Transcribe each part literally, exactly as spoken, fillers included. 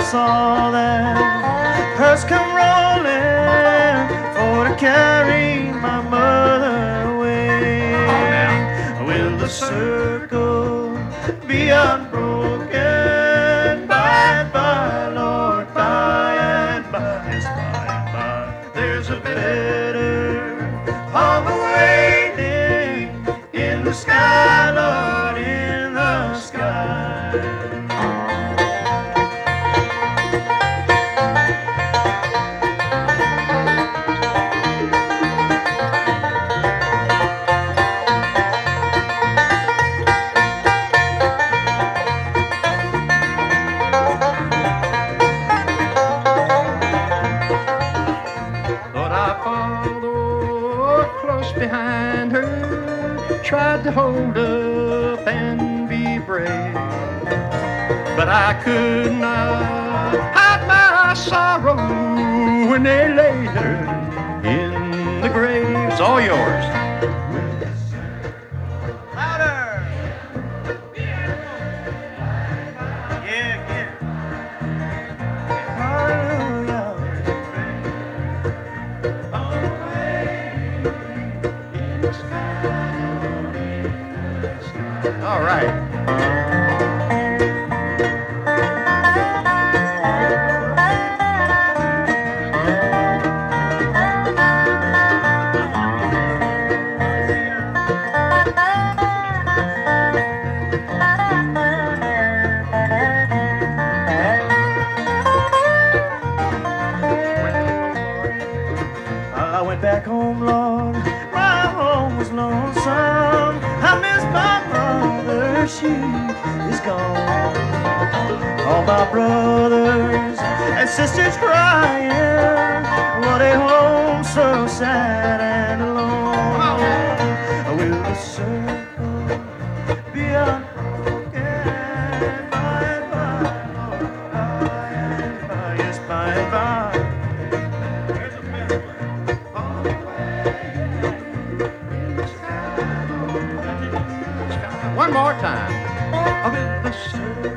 saw that hearse come rolling for to carry my mother away. Will the circle be unbroken by and by, Lord, by and by? Yes, by and by. There's a better home awaiting in the sky, Lord, in the sky. But I followed close behind her, tried to hold up and be brave, but I could not hide my sorrow when they laid her in the grave. It's all yours. Louder! Yeah, yeah. Hallelujah. All right. I went back home, Lord, my home was lonesome. I miss my mother, she is gone. All my brothers and sisters crying, what a home so sad and alone. Will the circle be unbroken by and by, Lord, by and by, yes, by and by? One more time. Will the circle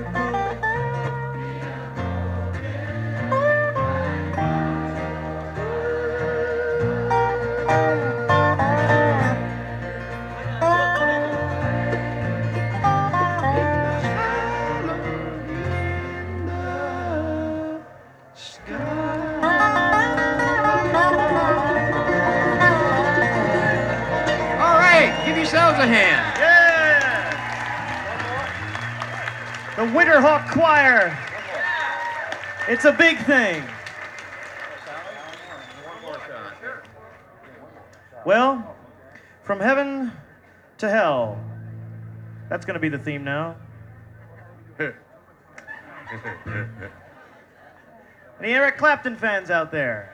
All right, give yourselves a hand. Yeah! The Winterhawk Choir. It's a big thing. Well, from heaven to hell. That's going to be the theme now. Any Eric Clapton fans out there?